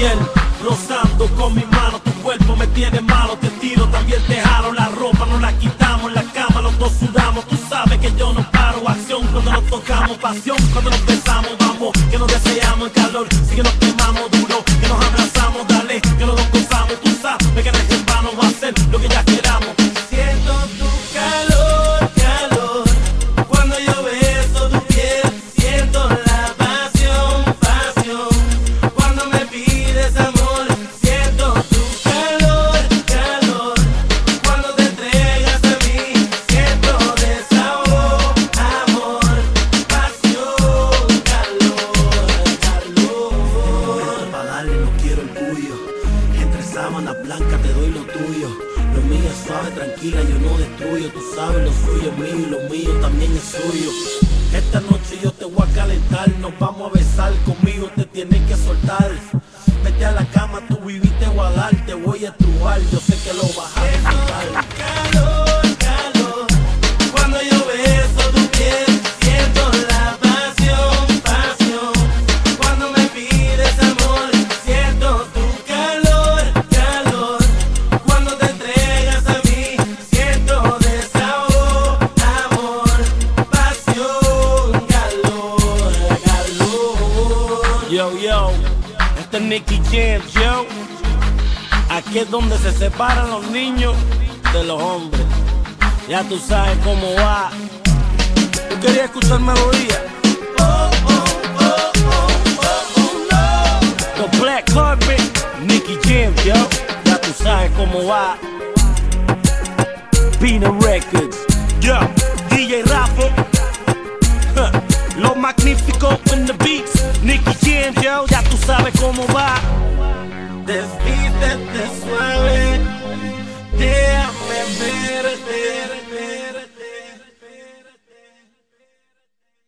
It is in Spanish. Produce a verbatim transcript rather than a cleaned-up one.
piel, rozando con mi mano. Tu cuerpo me tiene malo, te tiro, también te jalo. La ropa no la quitamos, en la cama los dos sudamos. Tú sabes que yo no paro, acción cuando nos tocamos, pasión cuando nos besamos. Vamos, que nos deseamos en calor, sí que nos quemamos duro, que nos abrazamos, dale, que los dos gozamos. Tú sabes que no es en vano, va a ser lo que ya queramos. Siento tu calor, calor, cuando yo beso tu piel. Siento la pasión, pasión, cuando me pides amor. Siento tu calor, calor, cuando te entregas a mí. Siento desahogo, amor, pasión, calor, calor. Pa' darle no quiero orgullo, entre sábanas blancas te doy lo tuyo. Lo mío es suave, tranquila, yo no destruyo. Tú sabes, lo suyo es mío y lo mío también es suyo. Esta noche yo te voy a calentar, nos vamos a besar, conmigo te tienes que soltar. Vete a la cama, tú viviste voy a dar, te voy a estrujar, yo sé que lo vas a disfrutar. Calor, calor, cuando yo beso tu piel. Siento la pasión, pasión, cuando me pides amor. Siento tu calor, calor, cuando te entregas a mí. Siento desahogo, amor, pasión, calor, calor. Yo, yo, este es Nicky Jam, yo. Aquí es donde se separan los niños de los hombres. Ya tú sabes cómo va. ¿Tú querías escuchar melodía? Oh, oh, oh, oh, oh, oh, no. The Black Carpet, Nicky Jam, yo. Ya tú sabes cómo va. Pina Records, yo. D J Rafa, huh. Lo magnífico in the beats, Nicky Jam, yo. Ya tú sabes cómo va. Desvístete suave.